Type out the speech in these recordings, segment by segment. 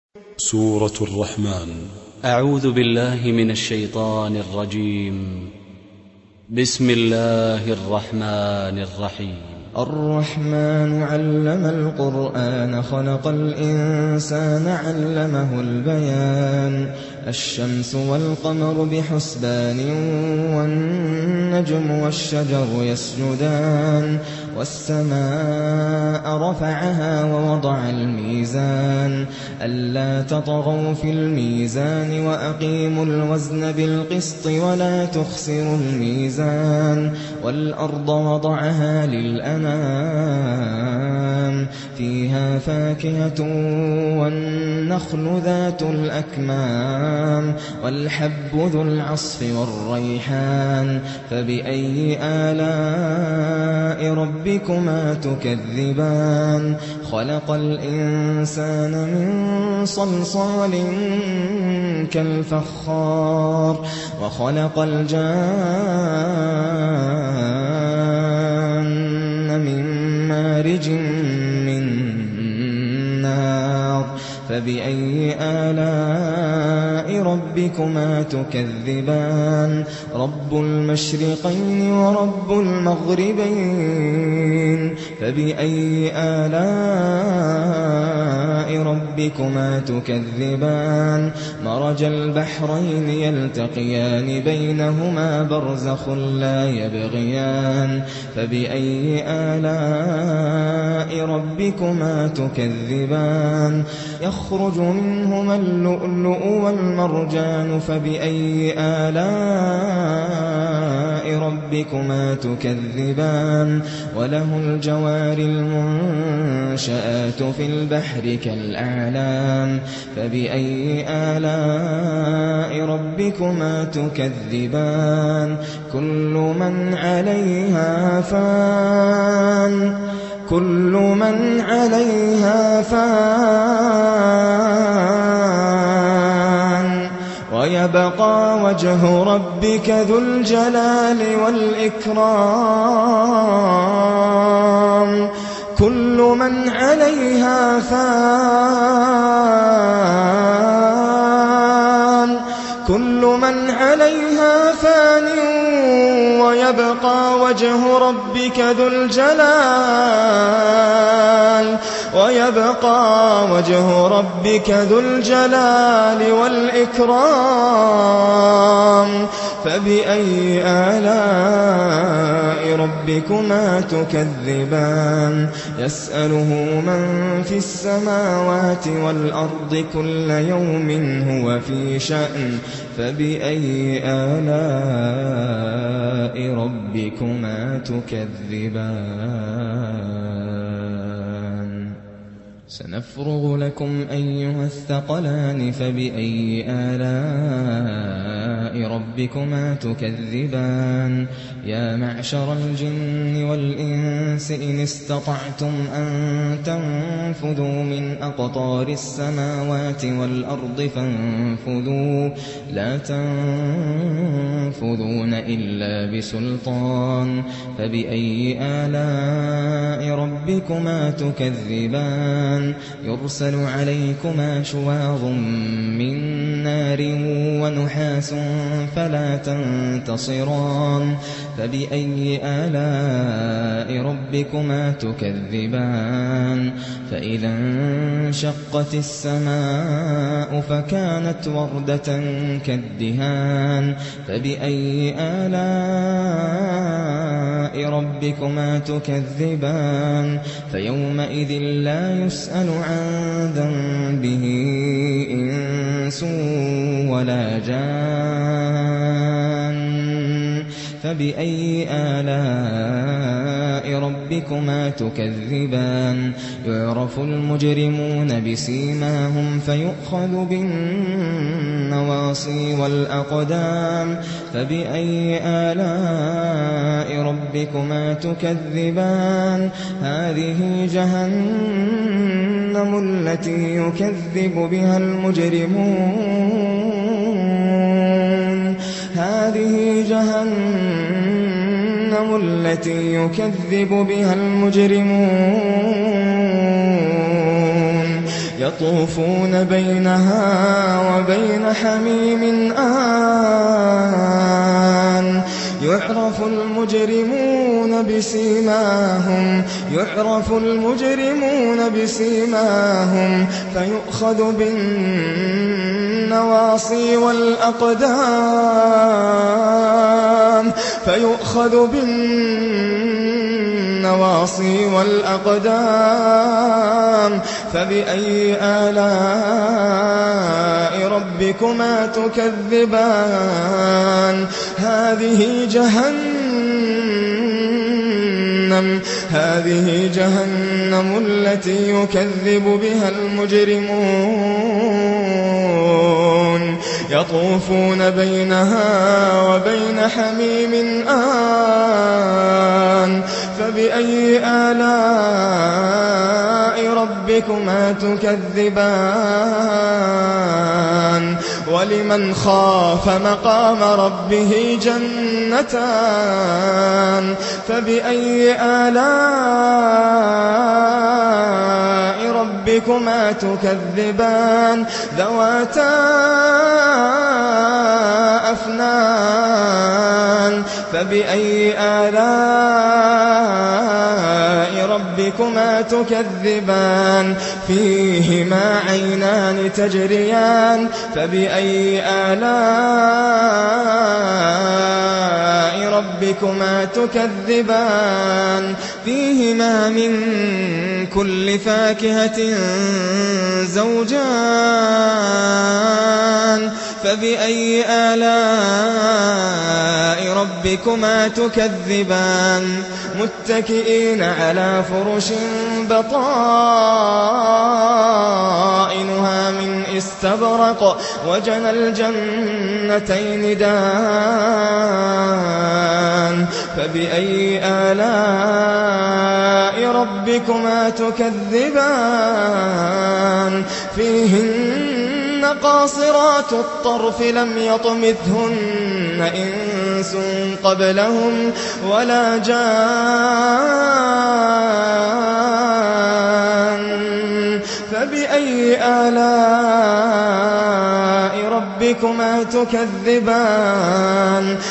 سورة الرحمن. أعوذ بالله من الشيطان الرجيم. بسم الله الرحمن الرحيم. الرحمن علم القرآن خلق الإنسان علمه البيان الشمس والقمر بحسبان والنجم والشجر يسجدان والسماء رفعها ووضع الميزان ألا تطغوا في الميزان وأقيموا الوزن بالقسط ولا تخسروا الميزان والأرض وضعها للأنام فيها فاكهة والنخل ذات الأكمام والحب ذو العصف والريحان فبأي آلاء ربكما تكذبان خلق الإنسان من صلصال كالفخار وخلق الجان من مارج من نار فبأي آلاء ربكما تكذبان رب المشرقين ورب المغربين فبأي آلاء ربكما تكذبان مرج البحرين يلتقيان بينهما برزخ لا يبغيان فبأي آلاء ربكما تكذبان يخرج منهما اللؤلؤ والمرجان فبأي آلاء ربكما تكذبان وله الجوار المنشآت في البحر كالأعلام فبأي آلاء ربكما تكذبان كل من عليها فان ويبقى وجه ربك ذو الجلال والإكرام كل من عليها فان ويبقى وجه ربك ذو الجلال والإكرام فبأي آلاء ربكما تكذبان يسأله من في السماوات والأرض كل يوم هو في شأن فبأي آلاء ربكما تكذبان سنفرغ لكم أيها الثقلان فبأي آلاء ربكما تكذبان يا معشر الجن والإنس إن استطعتم أن تنفذوا من أقطار السماوات والأرض فانفذوا لا تنفذون إلا بسلطان فبأي آلاء ربكما تكذبان يرسل عليكما شواظ من نار ونحاس فلا تنتصران فبأي آلاء ربكما تكذبان فإذا انشقت السماء فكانت وردة كالدهان فبأي آلاء ربكما تكذبان فيومئذ لا يسأل عن ذنبه إنس ولا جان فبأي آلاء ربكما تكذبان يعرف المجرمون بسيماهم فيؤخذ بالنواصي والأقدام فبأي آلاء ربكما تكذبان هذه جهنم التي يكذب بها المجرمون هذه جهنم التي يكذب بها المجرمون يطوفون بينها وبين حميم آن يعرف المجرمون بسيماهم فيؤخذ بالنواصي والأقدام فبأي آلاء ربكما تكذبان هذه جهنم التي يكذب بها المجرمون يطوفون بينها وبين حميم آن فبأي آلاء ربكما تكذبان ولمن خاف مقام ربه جنتان فبأي آلاء ربكما تكذبان ذواتا أفنان فبأي آلاء ربكما تكذبان فيهما عينان تجريان فبأي آلاء ربكما تكذبان فيهما من كل فاكهة زوجان فبأي آلاء ربكما تكذبان متكئين على فرش بطائنها من استبرق وجنى الجنتين دان فبأي آلاء ربكما تكذبان فيهن قاصرات الطرف لم يطمثهن إنس قبلهم ولا جان فبأي آلاء ربكما تكذبان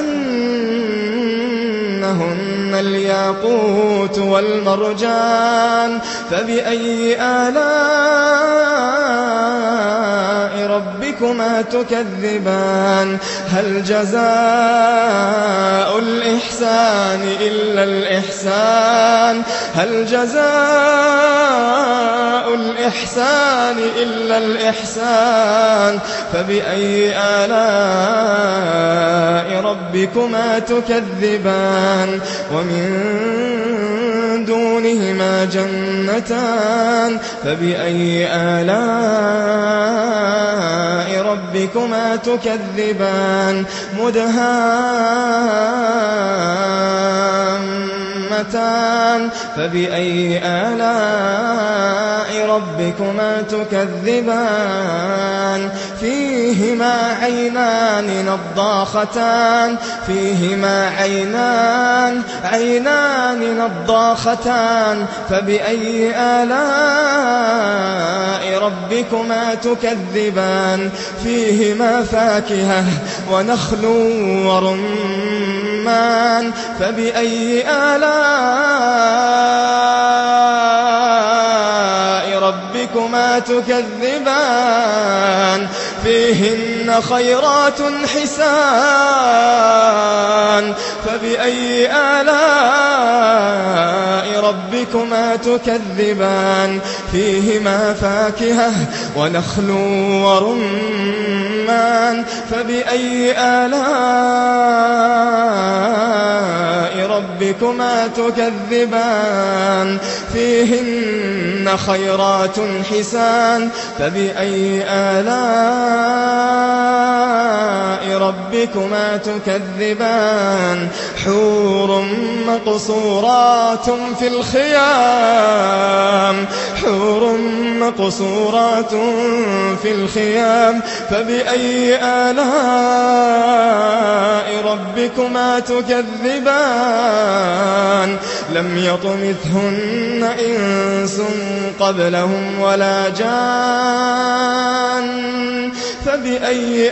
كأنهن الياقوت والمرجان فبأي آلاء ربكما تكذبان هل جزاء الإحسان إلا الإحسان هل جزاء الإحسان إلا الإحسان فبأي آلاء ربكما تكذبان ومن دونهما جنتان فبأي آلاء ربكما تكذبان مدهامتان فبأي آلاء ربكما تكذبان فيهما عينان نضاختان فبأي آلاء ربكما تكذبان فيهما فاكهة ونخل ورمان فبأي آلاء ربكما تكذبان فيهن خيرات حسان فبأي آلاء ربكما تكذبان فيهما فاكهة ونخل ورمان فبأي آلاء ربكما تكذبان فيهن خيرات حسان فبأي آلاء ربكما تكذبان حور مقصورات في الخيام حور مقصورات في الخيام فبأي آلاء ربكما تكذبان لم يطمثهن إنس قبلهم ولا جان فبأي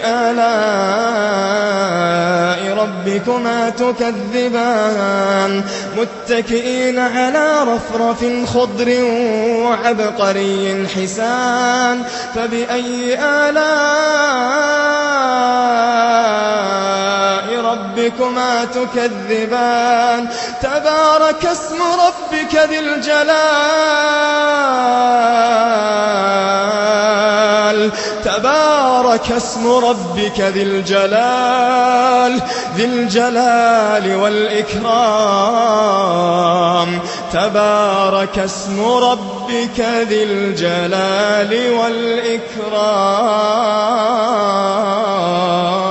آلاء ربكما تكذبان متكئين على رفرف خضر وعبقري حسان فبأي آلاء ربكما تكذبان تبارك اسم ربك ذي الجلال تبارك اسم ربك ذي الجلال والإكرام تبارك اسم ربك ذي الجلال والإكرام